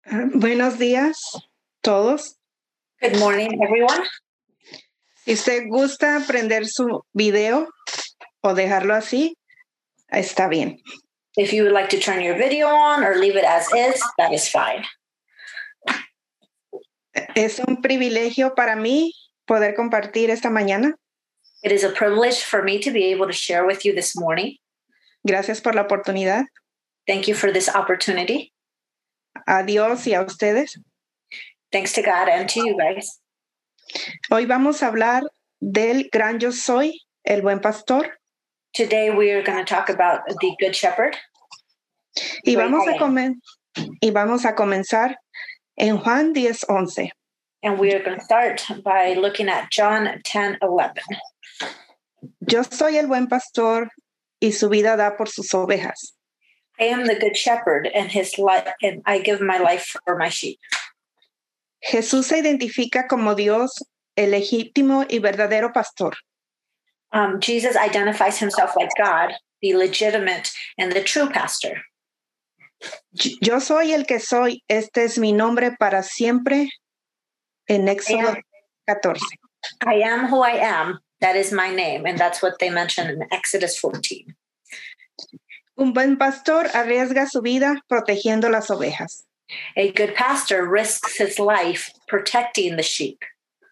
Buenos días, todos. Good morning, everyone. Si usted gusta prender su video o dejarlo así, está bien. If you would like to turn your video on or leave it as is, that is fine. Es un privilegio para mí poder compartir esta mañana. It is a privilege for me to be able to share with you this morning. Gracias por la oportunidad. Thank you for this opportunity. A Dios y a ustedes. Thanks to God and to you guys. Hoy vamos a hablar del gran yo soy, el buen pastor. Today we are going to talk about the Good Shepherd. Y vamos a comenzar en Juan 10:11. And we are going to start by looking at John 10:11. Yo soy el buen pastor y su vida da por sus ovejas. I am the Good Shepherd, and I give my life for my sheep. Jesús se identifica como Dios, el legítimo y verdadero pastor. Jesus identifies himself like God, the legitimate and the true pastor. Yo soy el que soy, este es mi nombre para siempre, en Éxodo 14. I am who I am, that is my name, and that's what they mention in Exodus 14. Un buen pastor arriesga su vida protegiendo las ovejas. A good pastor risks his life protecting the sheep.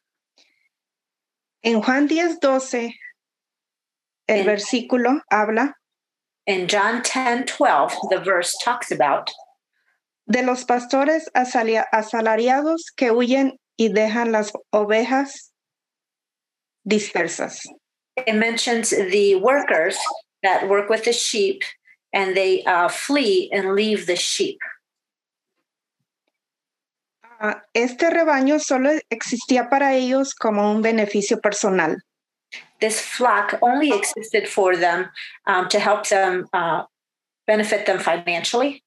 En Juan 10:12, el versículo habla in John 10:12, the verse talks about de los pastores asalariados que huyen y dejan las ovejas dispersas. It mentions the workers that work with the sheep and they flee and leave the sheep. Este rebaño solo existía para ellos como un beneficio personal. This flock only existed for them to help them benefit them financially.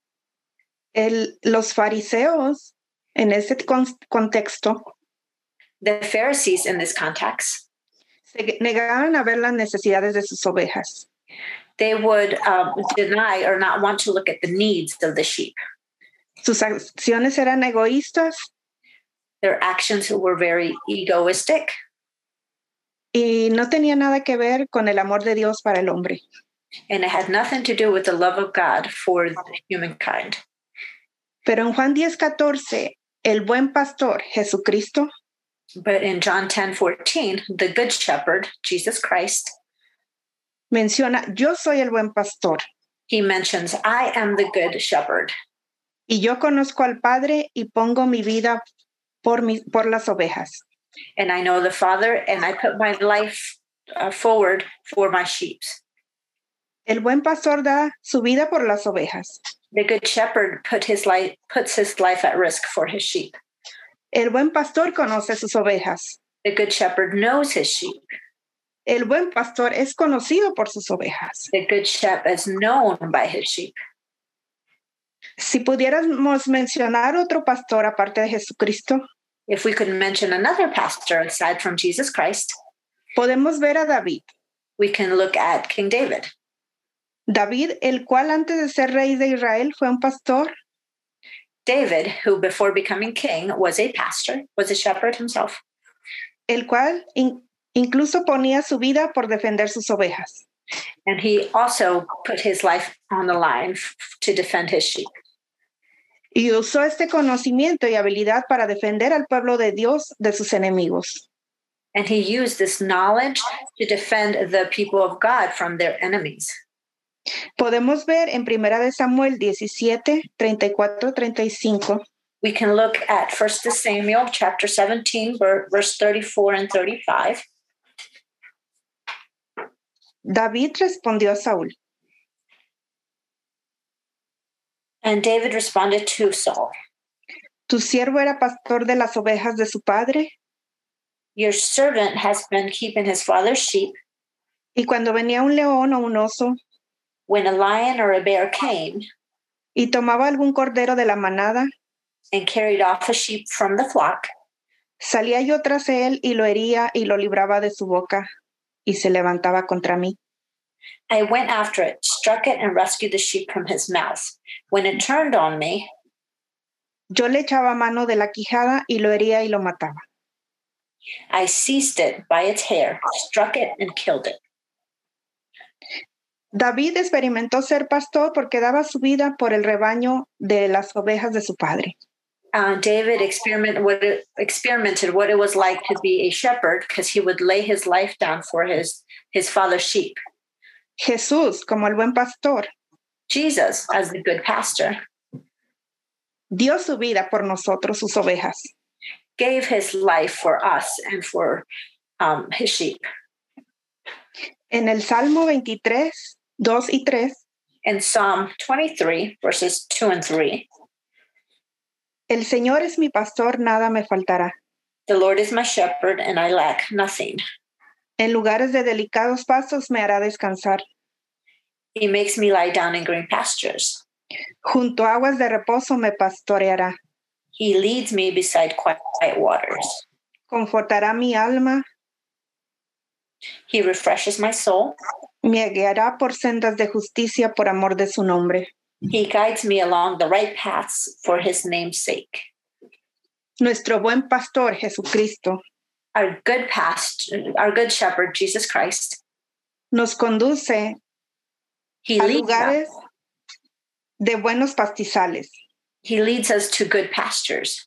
Los fariseos, en ese contexto, the Pharisees in this context, se negaban a ver las necesidades de sus ovejas. They would deny or not want to look at the needs of the sheep. Sus acciones eran egoístas. Their actions were very egoistic. Y no tenía nada que ver con el amor de Dios para el hombre. And it had nothing to do with the love of God for humankind. Pero en Juan 10:14, el buen pastor, Jesucristo, but in John 10:14, the good shepherd, Jesus Christ, menciona, yo soy el buen pastor. He mentions, I am the good shepherd. Y yo conozco al Padre y pongo mi vida por las ovejas. And I know the Father, and I put my life forward for my sheep. El buen pastor da su vida por las ovejas. The good shepherd puts his life at risk for his sheep. El buen pastor conoce sus ovejas. The good shepherd knows his sheep. El buen pastor es conocido por sus ovejas. The good shepherd is known by his sheep. Si pudiéramos mencionar otro pastor aparte de Jesucristo, if we could mention another pastor aside from Jesus Christ, podemos ver a David. We can look at King David. David, el cual antes de ser rey de Israel fue un pastor. David, who before becoming king was a pastor, was a shepherd himself. El cual incluso ponía su vida por defender sus ovejas. And he also put his life on the line to defend his sheep. Y usó este conocimiento y habilidad para defender al pueblo de Dios de sus enemigos. And he used this knowledge to defend the people of God from their enemies. Podemos ver en 1 Samuel 17:34-35. We can look at 1 Samuel chapter 17, verse 34 and 35. David respondió a Saúl. And David responded to Saul. Tu siervo era pastor de las ovejas de su padre. Your servant has been keeping his father's sheep. Y cuando venía un león o un oso, when a lion or a bear came, y tomaba algún cordero de la manada, and carried off a sheep from the flock, salía yo tras él y lo hería y lo libraba de su boca, y se levantaba contra mí. I went after it, struck it, and rescued the sheep from his mouth. When it turned on me, Yo le echaba mano de la quijada y lo hería y lo mataba. I seized it by its hair, struck it, and killed it. David experimentó ser pastor porque daba su vida por el rebaño de las ovejas de su padre. David experimented what it was like to be a shepherd because he would lay his life down for his father's sheep. Jesús, como el buen pastor, Jesus, as the good pastor, dio su vida por nosotros, sus ovejas. gave his life for us and for his sheep. En el Salmo 23, 2 y 3, In Psalm 23, verses 2 and 3, el Señor es mi pastor, nada me faltará. the Lord is my shepherd and I lack nothing. En lugares de delicados pastos me hará descansar. He makes me lie down in green pastures. Junto a aguas de reposo me pastoreará. He leads me beside quiet waters. Confortará mi alma, He refreshes my soul. me guiará por sendas de justicia por amor de su nombre. He guides me along the right paths for his name's sake. Nuestro buen pastor, Jesucristo, Our good shepherd, Jesus Christ, nos conduce he a leads us. lugares de buenos pastizales, He leads us to good pastures,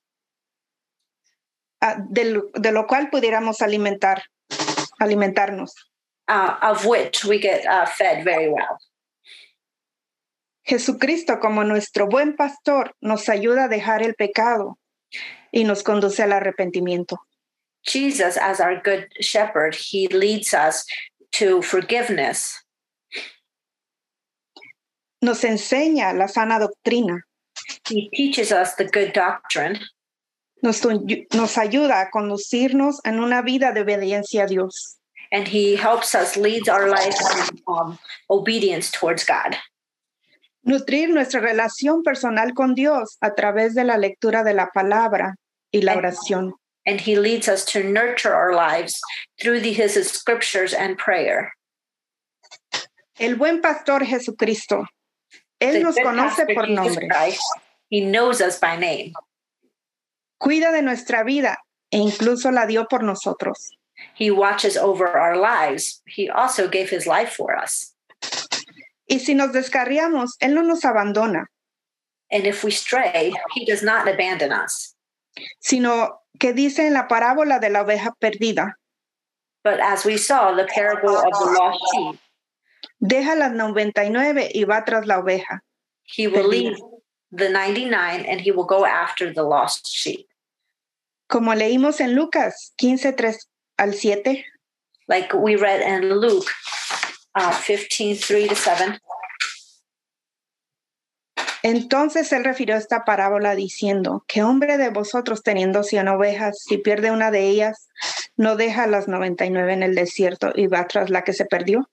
de lo cual pudiéramos alimentarnos. of which we get fed very well. Jesucristo, como nuestro buen pastor, nos ayuda a dejar el pecado y nos conduce al arrepentimiento. Jesus, as our good shepherd, he leads us to forgiveness. Nos enseña la sana doctrina, He teaches us the good doctrine. nos ayuda a conducirnos en una vida de obediencia a Dios. And he helps us lead our life in obedience towards God. Nutrir nuestra relación personal con Dios a través de la lectura de la palabra y la oración. And he leads us to nurture our lives through his scriptures and prayer. El buen pastor Jesucristo, Él The nos good conoce pastor, por Jesus nombre, Christ, he knows us by name. cuida de nuestra vida e incluso la dio por nosotros. He watches over our lives. He also gave his life for us. Y si nos descarriamos, Él no nos abandona, And if we stray, he does not abandon us. sino que dice en la parábola de la oveja perdida, But as we saw, the parable of the lost sheep, deja las 99 y va tras la oveja. he will Perdida. leave the 99 and he will go after the lost sheep. Como leímos en Lucas 15, 3 al 7, Like we read in Luke 15, 3 to 7. entonces Él refirió esta parábola diciendo, ¿qué hombre de vosotros teniendo 100 ovejas, si pierde una de ellas, no deja las 99 en el desierto y va tras la que se perdió?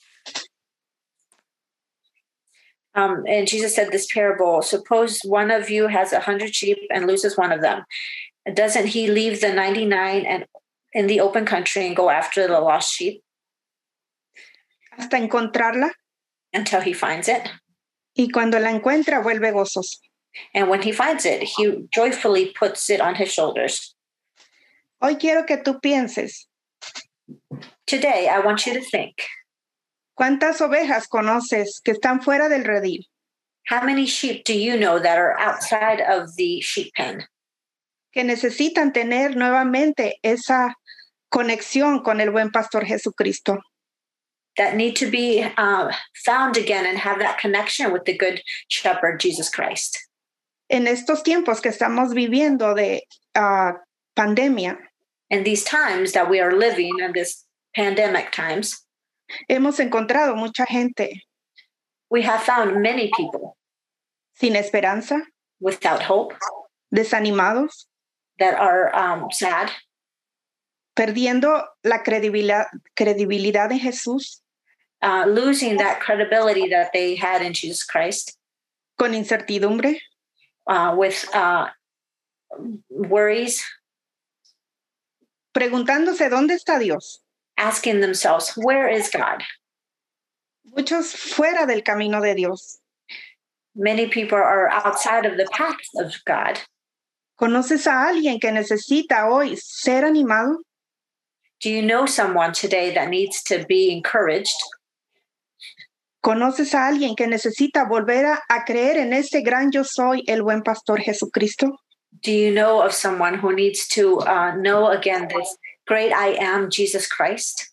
And Jesus said this parable, suppose one of you has 100 sheep and loses one of them. Doesn't he leave the 99 and in the open country and go after the lost sheep Hasta encontrarla, until he finds it? y cuando la encuentra vuelve gozoso. And when he finds it, he joyfully puts it on his shoulders. Hoy quiero que tú pienses, Today, I want you to think, ¿cuántas ovejas conoces que están fuera del redil? how many sheep do you know that are outside of the sheep pen, Que necesitan tener nuevamente esa conexión con el buen pastor Jesucristo. that need to be found again and have that connection with the good shepherd, Jesus Christ? En estos tiempos que estamos viviendo de pandemia, In these times that we are living in this pandemic times, hemos encontrado mucha gente we have found many people sin esperanza, without hope, desanimados, that are sad, perdiendo la credibilidad en Jesús, losing that credibility that they had in Jesus Christ, con incertidumbre, with worries, preguntándose dónde está Dios. asking themselves, where is God? Muchos fuera del camino de Dios. Many people are outside of the path of God. ¿Conoces a alguien que necesita hoy ser animado? Do you know someone today that needs to be encouraged? ¿Conoces a alguien que necesita volver a creer en este gran yo soy, el buen pastor Jesucristo? Do you know of someone who needs to know again this great I am, Jesus Christ?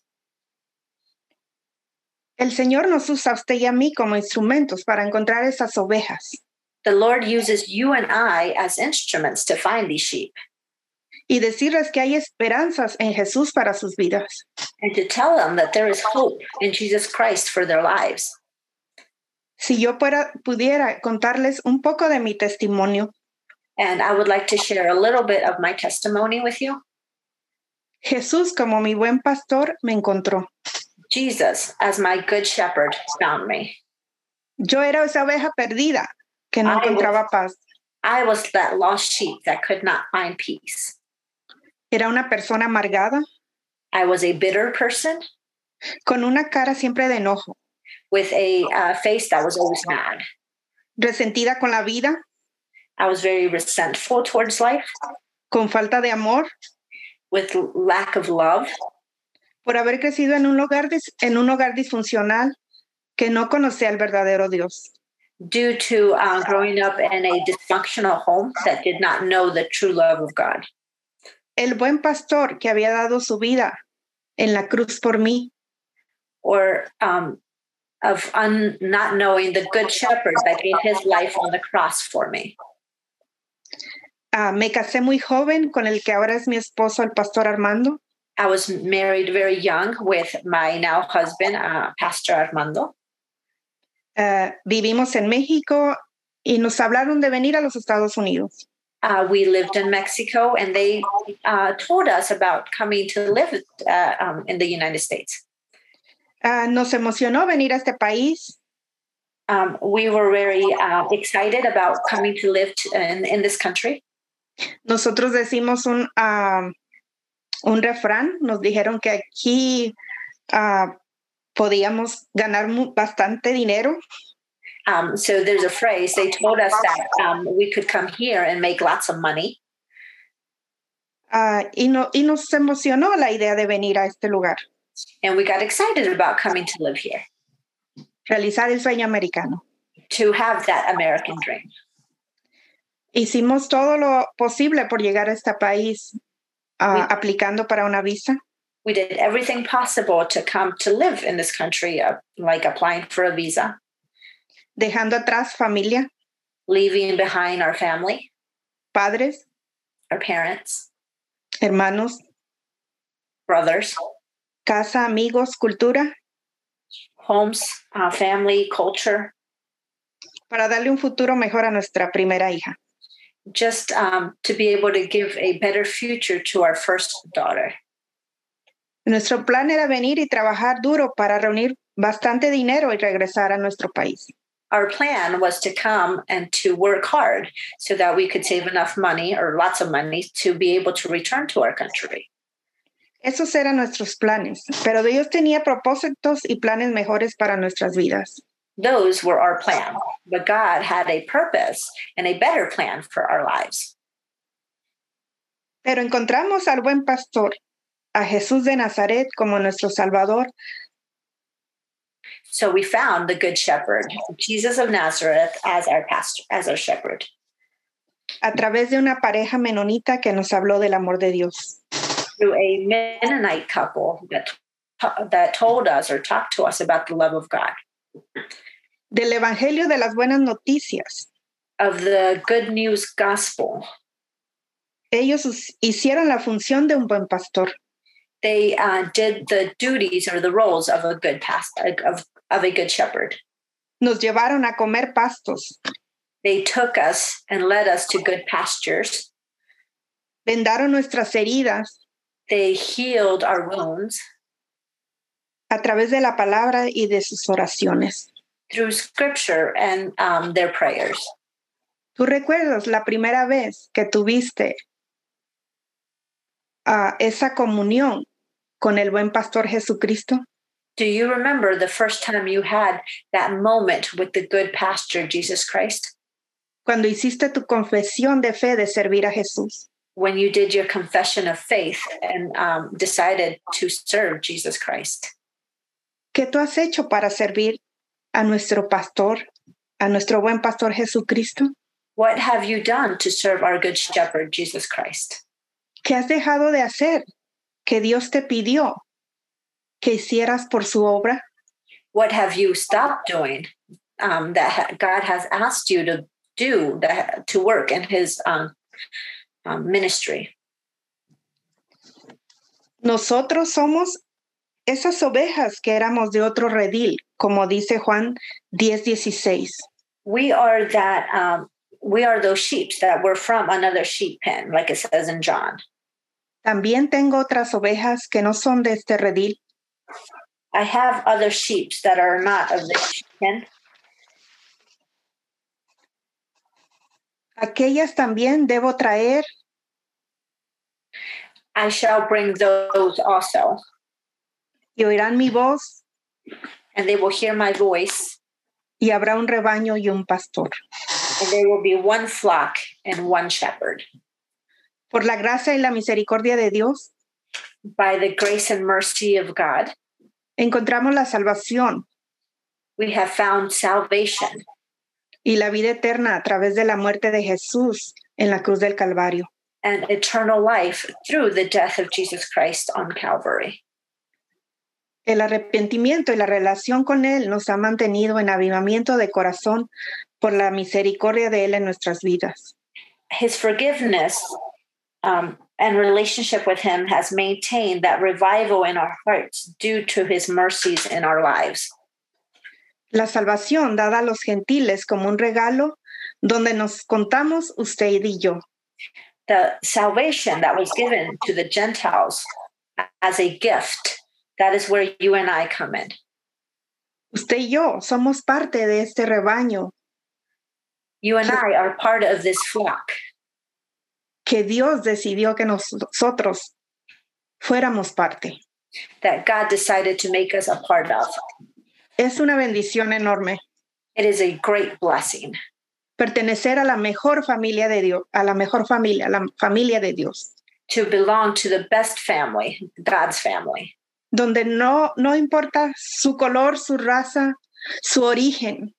El Señor nos usa a usted y a mí como instrumentos para encontrar esas ovejas The Lord uses you and I as instruments to find these sheep y decirles que hay esperanzas en Jesús para sus vidas. and to tell them that there is hope in Jesus Christ for their lives. Si yo pudiera contarles un poco de mi testimonio, And I would like to share a little bit of my testimony with you. Jesús, como mi buen pastor, me encontró. Jesus, as my good shepherd, found me. Yo era esa oveja perdida que no I was- encontraba paz. I was that lost sheep that could not find peace. Era una persona amargada, I was a bitter person con una cara siempre de enojo, with a face that was always mad. resentida con la vida, I was very resentful towards life, con falta de amor, with lack of love, por haber crecido en un hogar disfuncional que no conocía al verdadero Dios. due to growing up in a dysfunctional home that did not know the true love of God. El buen pastor que había dado su vida en la cruz por mí, Or not knowing the good shepherd that gave his life on the cross for me. Me casé muy joven con el que ahora es mi esposo, el pastor Armando. I was married very young with my now husband, Pastor Armando. Vivimos en México y nos hablaron de venir a los Estados Unidos. We lived in Mexico, and they told us about coming to live in the United States. Nos emocionó venir a este país. We were very excited about coming to live in this country. Nosotros decimos un refrán, nos dijeron que aquí podíamos ganar bastante dinero. So there's a phrase, they told us that we could come here and make lots of money. Y nos emocionó la idea de venir a este lugar, And we got excited about coming to live here, realizar el sueño americano. to have that American dream. Hicimos todo lo posible por llegar a este país aplicando para una visa. We did everything possible to come to live in this country, like applying for a visa, Dejando atrás familia, leaving behind our family, padres, our parents, hermanos, brothers, casa, amigos, cultura, homes, family, culture, para darle un futuro mejor a nuestra primera hija. just to be able to give a better future to our first daughter. Nuestro plan era venir y trabajar duro para reunir bastante dinero y regresar a nuestro país. Our plan was to come and to work hard so that we could save enough money or lots of money to be able to return to our country. Esos eran nuestros planes, pero Dios tenía propósitos y planes mejores para nuestras vidas. Those were our plan, but God had a purpose and a better plan for our lives. Pero encontramos al buen pastor, a Jesús de Nazaret como nuestro Salvador, So we found the good shepherd, Jesus of Nazareth, as our pastor, as our shepherd, a través de una pareja menonita que nos habló del amor de Dios. through a Mennonite couple that told us or talked to us about the love of God, Del Evangelio de las Buenas Noticias. of the good news gospel. Ellos hicieron la función de un buen pastor. They did the duties or the roles of a good of a good shepherd. Nos llevaron a comer pastos, They took us and led us to good pastures. vendaron nuestras heridas They healed our wounds a través de la palabra y de sus oraciones. through scripture and their prayers. ¿Tú recuerdas la primera vez que tuviste esa comunión con el buen pastor Jesucristo? Do you remember the first time you had that moment with the good pastor, Jesus Christ? cuando hiciste tu confesión de fe de servir a Jesús? When you did your confession of faith and decided to serve Jesus Christ? ¿Qué tú has hecho para servir a nuestro pastor, a nuestro buen pastor Jesucristo? What have you done to serve our good shepherd, Jesus Christ? ¿Qué has dejado de hacer que Dios te pidió que hicieras por su obra? What have you stopped doing that God has asked you to do, to work in his ministry? Nosotros somos esas ovejas que éramos de otro redil, como dice Juan 10:16. We are that. We are those sheep that were from another sheep pen, like it says in John. También tengo otras ovejas que no son de este redil. I have other sheep that are not of this sheep pen. Aquellas también debo traer. I shall bring those also. Y oirán mi voz. And they will hear my voice. Y habrá un rebaño y un pastor. And there will be one flock and one shepherd. Por la gracia y la misericordia de Dios, by the grace and mercy of God, encontramos la salvación we have found salvation y la vida eterna a través de la muerte de Jesús en la cruz del Calvario. and eternal life through the death of Jesus Christ on Calvary. El arrepentimiento y la relación con Él nos ha mantenido en avivamiento de corazón por la misericordia de Él en nuestras vidas. His forgiveness and relationship with him has maintained that revival in our hearts due to his mercies in our lives. La salvación dada a los gentiles como un regalo donde nos contamos usted y yo. The salvation that was given to the Gentiles as a gift, that is where you and I come in. Usted y yo somos parte de este rebaño. You and I are part of this flock que Dios decidió que nosotros fuéramos parte. that God decided to make us a part of. Es una bendición enorme It is a great blessing pertenecer a la mejor familia de Dios, a la mejor familia, a la familia de Dios, to belong to the best family, God's family, donde no importa su color, su raza, su origen,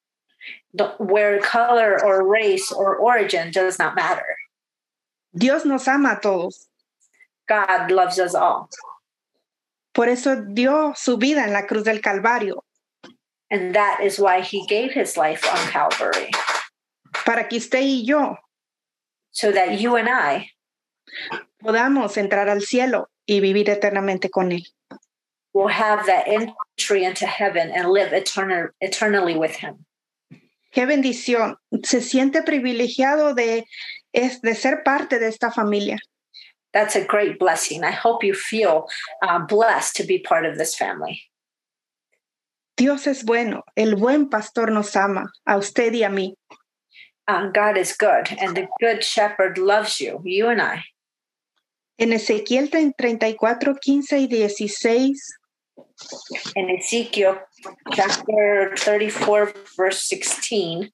where color or race or origin does not matter. Dios nos ama a todos. God loves us all. Por eso dio su vida en la cruz del Calvario, And that is why he gave his life on Calvary, para que usted y yo so that you and I podamos entrar al cielo y vivir eternamente con Él. will have that entry into heaven and live eternally with him. Qué bendición. Se siente privilegiado de ser parte de esta familia. That's a great blessing. I hope you feel blessed to be part of this family. Dios es bueno. El buen pastor nos ama, a usted y a mí. God is good, and the good shepherd loves you, you and I. En Ezequiel 34, 15 y 16, In Ezekiel chapter 34, verse 16,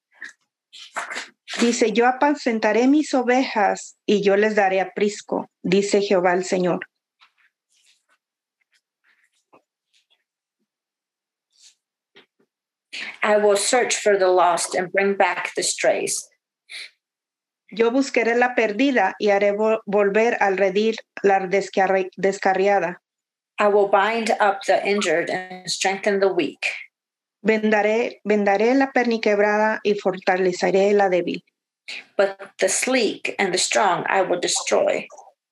dice, yo apacentaré mis ovejas y yo les daré aprisco, dice Jehová el Señor. I will search for the lost and bring back the strays. Yo buscaré la perdida y haré volver al redil la descarriada. I will bind up the injured and strengthen the weak. Vendaré la perniquebrada y fortaleceré la débil. But the sleek and the strong I will destroy.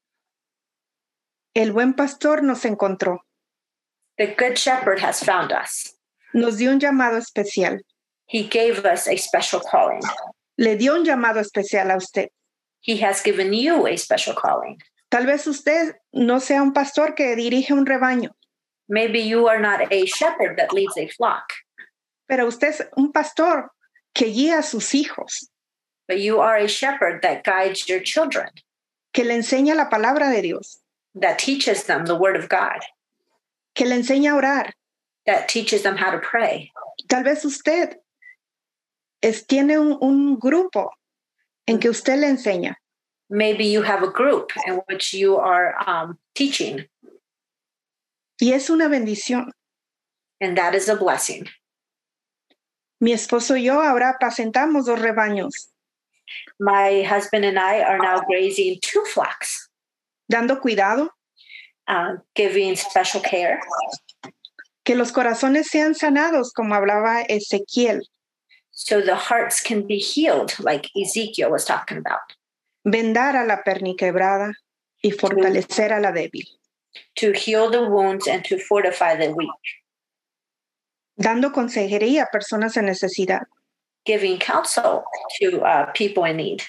El buen pastor nos encontró. The good shepherd has found us. Nos dio un llamado especial. He gave us a special calling. Le dio un llamado especial a usted. He has given you a special calling. Tal vez usted no sea un pastor que dirige un rebaño, Maybe you are not a shepherd that leads a flock, pero usted es un pastor que guía a sus hijos, but you are a shepherd that guides your children, que le enseña la palabra de Dios, that teaches them the word of God, que le enseña a orar. that teaches them how to pray. Tal vez usted tiene un grupo en que usted le enseña. Maybe you have a group in which you are teaching, Y es una bendición. and that is a blessing. Mi esposo y yo ahora apacentamos 2 rebaños, My husband and I are now grazing 2 flocks, dando cuidado, giving special care, que los corazones sean sanados, como hablaba Ezequiel. so the hearts can be healed, like Ezekiel was talking about. Vendar a la perniquebrada y fortalecer a la débil. To heal the wounds and to fortify the weak. Dando consejería a personas en necesidad. Giving counsel to people in need.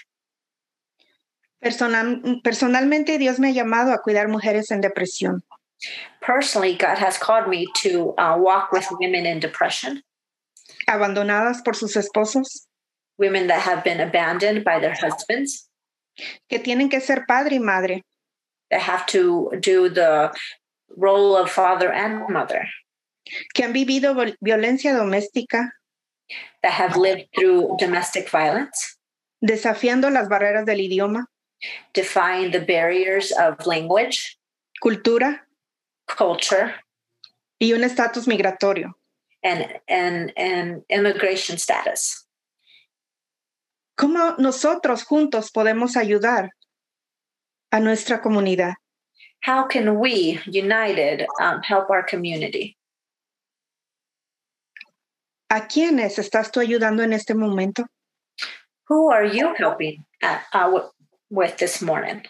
Personalmente, Dios me ha llamado a cuidar mujeres en depresión. Personally, God has called me to walk with women in depression. Abandonadas por sus esposos. Women that have been abandoned by their husbands. Que tienen que ser padre y madre. That have to do the role of father and mother. Que han vivido violencia doméstica. That have lived through domestic violence. Desafiando las barreras del idioma. Defying the barriers of language. Cultura. Culture. Y un estatus migratorio. And immigration status. ¿Cómo nosotros juntos podemos ayudar a nuestra comunidad? How can we, united, help our community? ¿A quiénes estás tú ayudando en este momento? Who are you helping with this morning?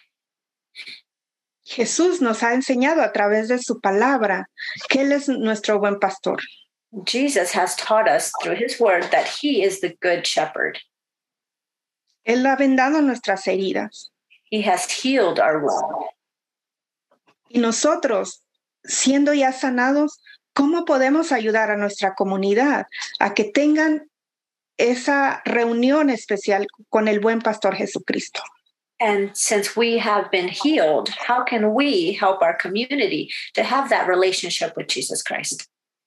Jesús nos ha enseñado a través de su palabra que Él es nuestro buen pastor. Jesus has taught us through his word that he is the good shepherd. Él ha vendado nuestras heridas. He has healed our wound. Y nosotros, siendo ya sanados, ¿cómo podemos ayudar a nuestra comunidad a que tengan esa reunión especial con el buen pastor Jesucristo? And since we have been healed, how can we help our community to have that relationship with Jesus Christ?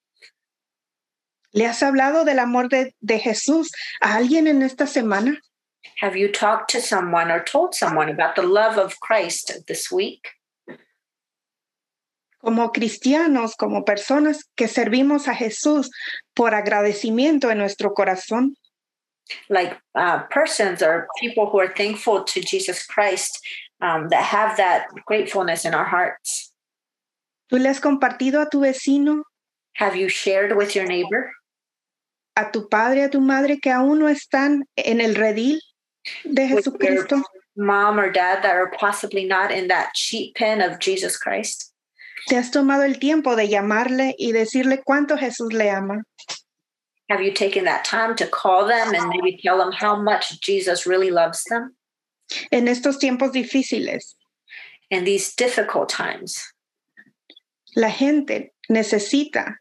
¿Le has hablado del amor de Jesús a alguien en esta semana? Have you talked to someone or told someone about the love of Christ this week? Como cristianos, como personas que servimos a Jesús por agradecimiento en nuestro corazón. Like persons or people who are thankful to Jesus Christ, that have that gratefulness in our hearts. ¿Tú le has compartido a tu vecino? Have you shared with your neighbor? ¿A tu padre, a tu madre que aún no están en el redil de Jesucristo? With your mom or dad that are possibly not in that sheep pen of Jesus Christ? ¿Te has tomado el tiempo de llamarle y decirle cuánto Jesús le ama? Have you taken that time to call them and maybe tell them how much Jesus really loves them? En estos tiempos difíciles, In these difficult times, la gente necesita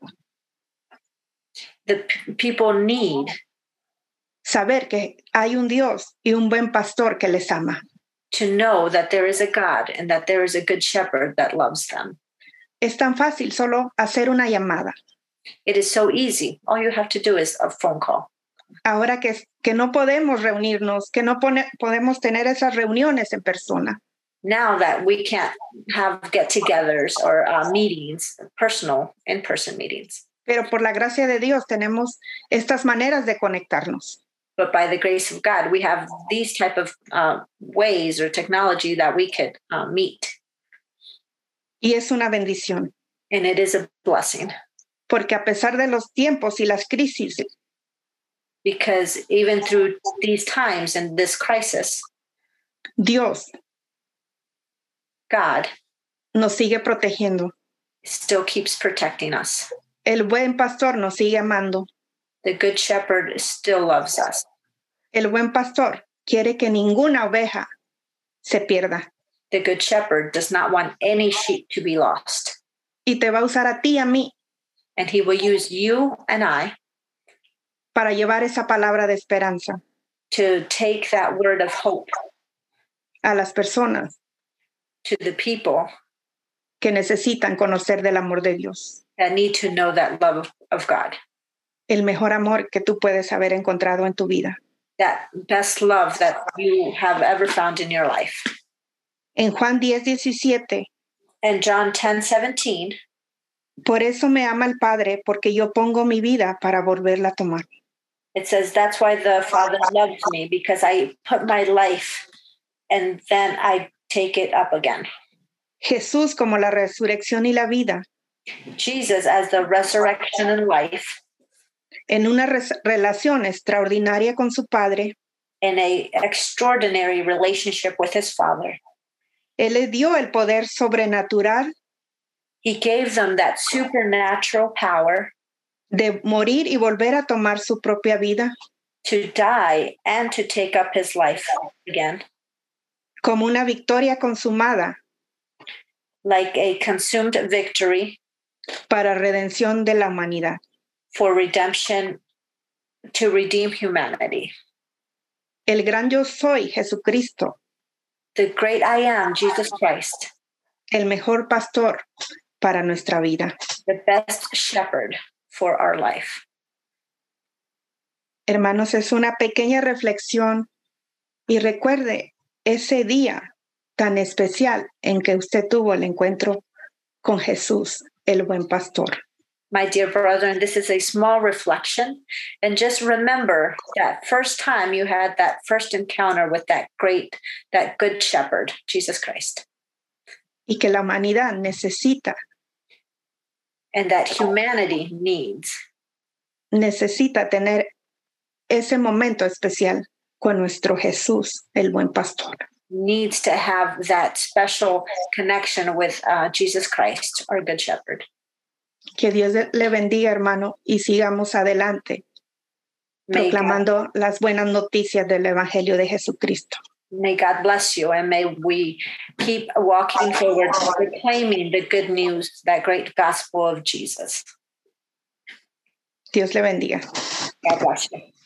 the people need saber que hay un Dios y un buen pastor que les ama. to know that there is a God and that there is a good shepherd that loves them. Es tan fácil solo hacer una llamada. It is so easy. All you have to do is a phone call. Ahora que no podemos reunirnos, que no podemos tener esas reuniones en persona. Now that we can't have get-togethers or meetings, in-person meetings. Pero por la gracia de Dios tenemos estas maneras de conectarnos. But by the grace of God, we have these type of ways or technology that we could meet. Y es una bendición. And it is a blessing. Porque a pesar de los tiempos y las crisis, Because even through these times and this crisis, Dios God nos sigue protegiendo. still keeps protecting us. El buen pastor nos sigue amando. The good shepherd still loves us. El buen pastor quiere que ninguna oveja se pierda. The good shepherd does not want any sheep to be lost. Y te va a usar a ti y a mí And he will use you and I para llevar esa palabra de esperanza to take that word of hope a las personas to the people que necesitan conocer del amor de Dios. that need to know that love of God. el mejor amor que tú puedes haber encontrado en tu vida. That best love that you have ever found in your life. En Juan 10:17, And John 10:17, por eso me ama el Padre, porque yo pongo mi vida para volverla a tomar. it says, that's why the Father loves me, because I put my life and then I take it up again. Jesús como la resurrección y la vida, Jesus as the resurrection and life, en una relación extraordinaria con su Padre, in a extraordinary relationship with his Father. Él le dio el poder sobrenatural He gave them that supernatural power de morir y volver a tomar su propia vida to die and to take up his life again, como una victoria consumada like a consumed victory para redención de la humanidad. for redemption, to redeem humanity. El gran yo soy, Jesucristo, The great I am, Jesus Christ, el mejor pastor para nuestra vida. the best shepherd for our life. Hermanos, es una pequeña reflexión y recuerde ese día tan especial en que usted tuvo el encuentro con Jesús, el buen pastor. My dear brethren, this is a small reflection. And just remember that first time you had that first encounter with that good shepherd, Jesus Christ. Y que la humanidad necesita And that humanity necesita tener ese momento especial con nuestro Jesús, el buen pastor. needs to have that special connection with Jesus Christ, our good shepherd. Que Dios le bendiga, hermano, y sigamos adelante proclamando las buenas noticias del Evangelio de Jesucristo. May God bless you, and may we keep walking forward, proclaiming the good news, that great gospel of Jesus. Dios le bendiga. God bless you.